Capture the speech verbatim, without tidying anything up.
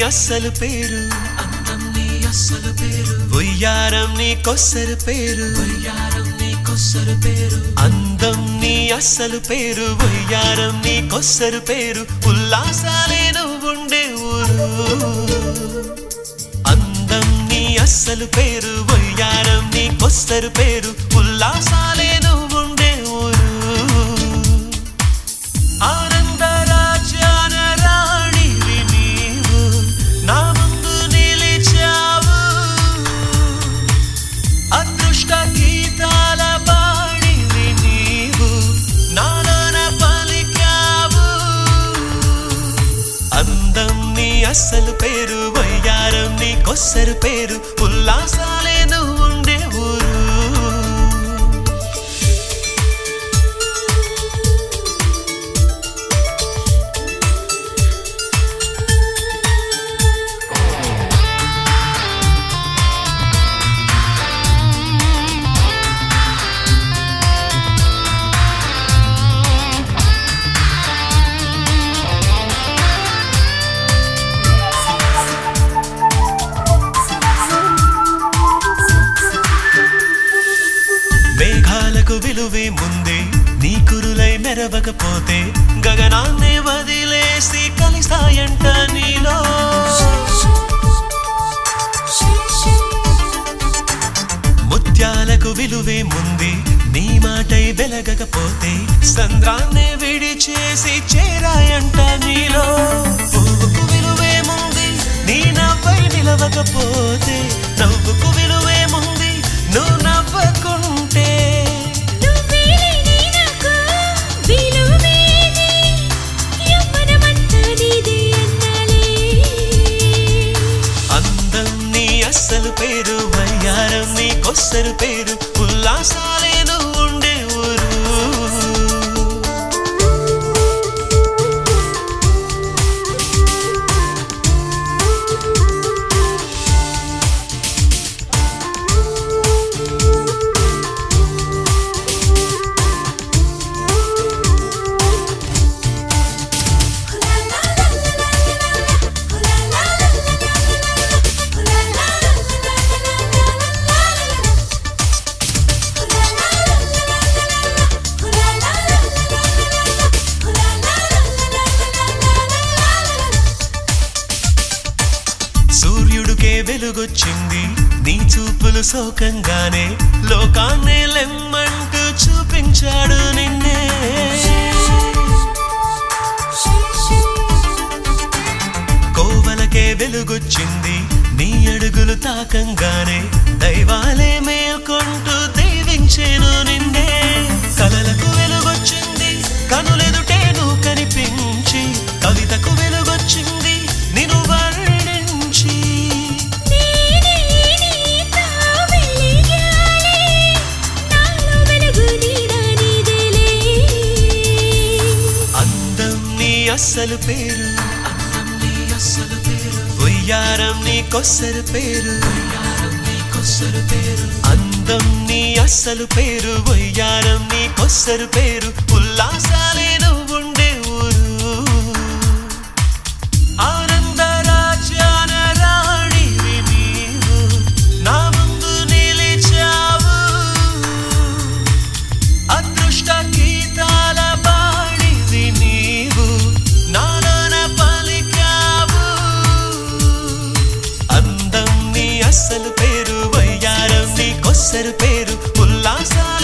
అస్సలు పేరు అందం నీ అస్సలు పేరు వయ్యారం నీ కొస్సరు పేరు వయ్యారం నీ కొస్సరు పేరు అందం నీ అస్సలు పేరు వయ్యారం నీ కొస్సరు పేరు ఉల్లాసాలే నువ్వుండే ఊరు అందం నీ అస్సలు పేరు వయ్యారం నీ కొస్సరు పేరు ఉల్లాసాలే నువ్వుండే ఊరు ఆనంద రాజ్యాన రాణివి నీవు నా ముందు నిలిచావు అదృష్ట గీతాల బాణివి నీవు నానాన పలికావు అందం నీ అస్సలు పేరు వయ్యారం నీ కొస్సరు పేరు ఉల్లాసాలే నువ్వుండే ఊరు మేఘాలకు విలువే ముందే నీ కురులై మెరవకపోతే గగనాన్నే వదిలేసి కలిసాయంట నీలో ముత్యాలకు విలువే ముందే నీ మాటై వెలగకపోతే సంద్రాన్నే విడిచేసి చేరాయంట నీలో పువ్వుకు విలువే ముందే నీ నవ్వై నిలవకపోతే నవ్వుకు విలువే ముందే నువ్వు నవ్వకుంటే అందం నీ అస్సలు పేరు వయ్యారం నీ కొస్సరు పేరు ఉల్లాసాలే నువ్వుండే ఊరు సూర్యుడికే వెలుగొచ్చింది నీ చూపులు సోకంగానే లోకాన్నే లెమ్మంటూ చూపించాడు నిన్నే కోవలకే వెలుగొచ్చింది నీ అడుగులు తాకంగానే దైవాలే మేల్కొంటూ దీవించేను నిన్నే కలలకు వెలుగొచ్చింది కనులెదుటే నువ్వు కనిపించి కవితకు వెలుగొచ్చింది నిన్ను వర్ణించి అందం నీ అస్సలు పేరు అందం నీ అస్సలు పేరు వయ్యారం నీ కొస్సరు పేరు వయ్యారం నీ కొస్సరు పేరు అందం నీ అస్సలు పేరు వయ్యారం నీ కొస్సరు పేరు ఉల్లాసాలే నువ్వుండే ఊరు ఆనంద రాజ్యాన రాణివి నీవు నా ముందు నిలిచావు అదృష్ట గీతాల బాణివి నీవు నానాన పలికావు అందం నీ అస్సలు పేరు వయ్యారం నీ కొస్సరు పేరు ఉల్లాసాలే